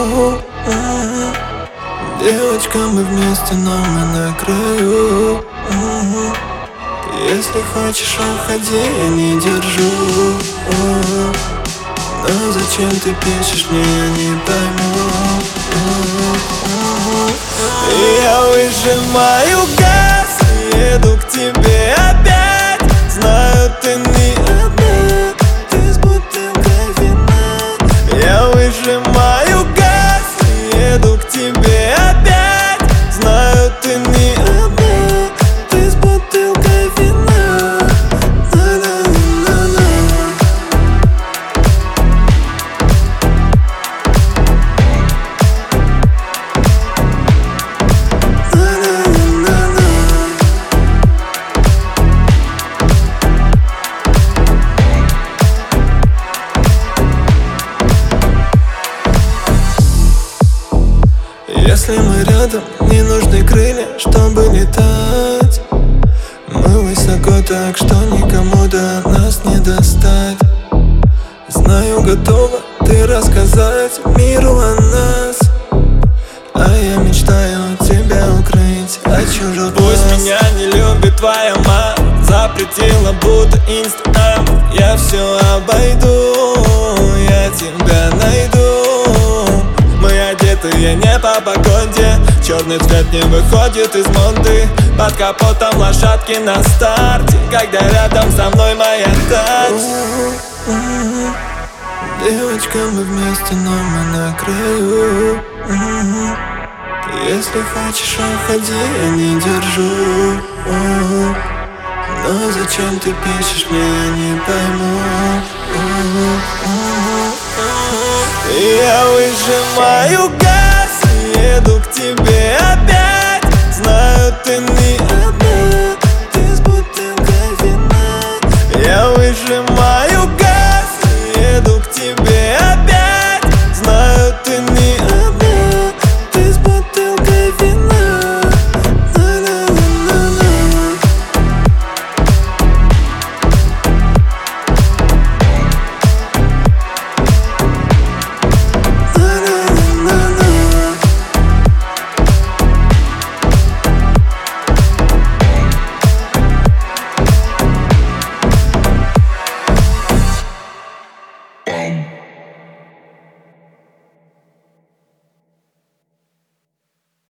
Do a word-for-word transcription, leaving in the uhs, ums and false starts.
Девочка, мы вместе, но мы на краю. Если хочешь, уходи, я не держу. Но зачем ты пишешь мне, я не пойму. Я выжимаю газ и еду к тебе опять. Знаю, ты не одна, ты с бутылкой вина. Я выжимаю газ и еду к тебе опять. Знаю, ты не одна, ты с бутылкой вина. На-на-на-на-на. Если мы рядом, не нужны крылья, чтобы летать. Мы высоко так, что никому до нас не достать. Знаю, готова ты рассказать миру о нас, а я мечтаю тебя укрыть от чужих глаз. Пусть меня не любит твоя мама, запретила, будто инстаграм. Я все обойду, я тебя найду. Мы одетые не по погоде, черный цвет не выходит из моды. Под капотом лошадки на старте, когда рядом со мной моя тать. Девочка, мы вместе, но мы на краю. Если хочешь, уходи, я не держу. Но зачем ты пишешь мне, я не пойму. Я выжимаю газ